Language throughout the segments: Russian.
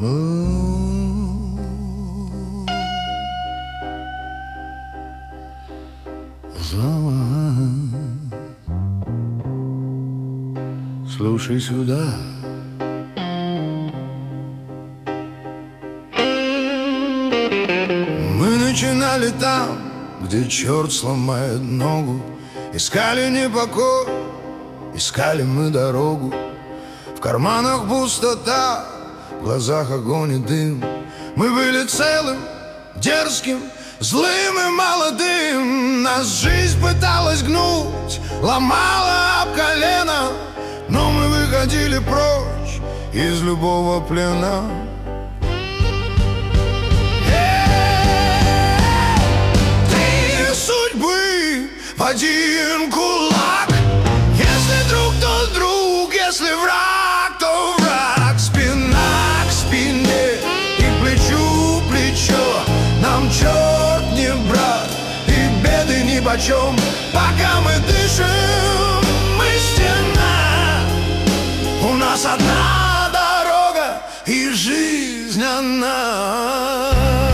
Слушай сюда. Мы начинали там, где черт сломает ногу. Искали не покой, искали мы дорогу. В карманах пустота, в глазах огонь и дым. Мы были целым, дерзким, злым и молодым. Нас жизнь пыталась гнуть, ломала об колено, но мы выходили прочь из любого плена. Три судьбы в один кулак. Если друг, то друг, если враг, то враг. Спина к спине и плечу к плечу. Нам черт не брат и беды нипочем. Пока мы дышим, мы стена. У нас одна дорога и жизнь одна.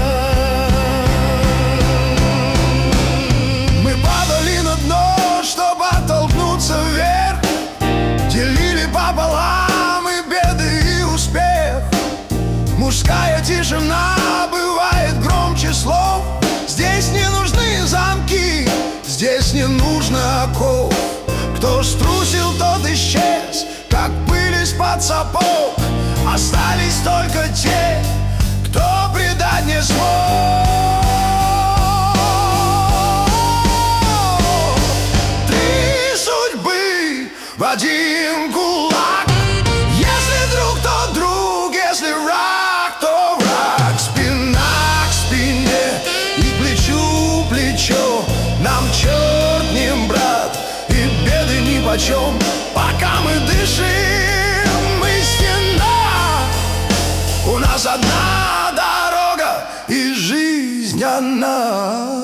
Мы падали на дно, чтобы оттолкнуться вверх. Делили пополам и беды, и успех. Мужская тишина бывает громче слов. Здесь не нужны замки, здесь не нужно оков. Кто струсил, тот исчез, как пыль из-под сапог. Остались только те, кто предать не смог. Три судьбы в один кулак. Если друг, то друг, если враг, то враг. Спина к спине и плечу к плечу. Нам черт не брат и беды нипочем. Пока мы дышим, мы стена. У нас одна дорога и жизнь одна.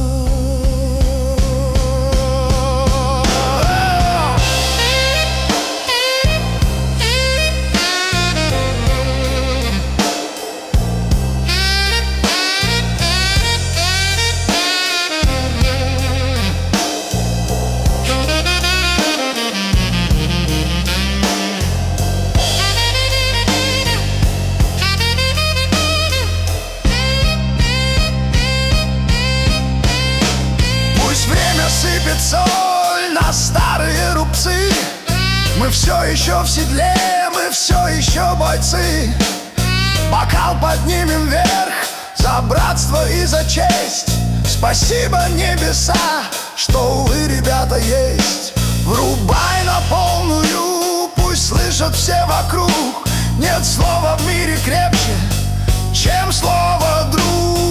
Сыпет соль на старые рубцы. Мы все еще в седле, мы все еще бойцы. Бокал поднимем вверх за братство и за честь. Спасибо, небеса, что вы, ребята, есть. Врубай на полную, пусть слышат все вокруг. Нет слова в мире крепче, чем слово друг.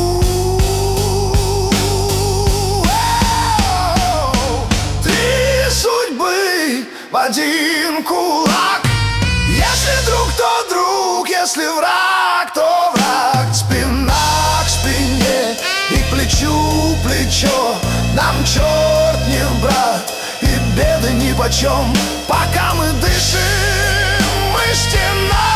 В один кулак. Если друг, то друг, если враг, то враг. Спина к спине и плечу к плечу. Нам черт не брат и беды нипочем. Пока мы дышим, мы стена.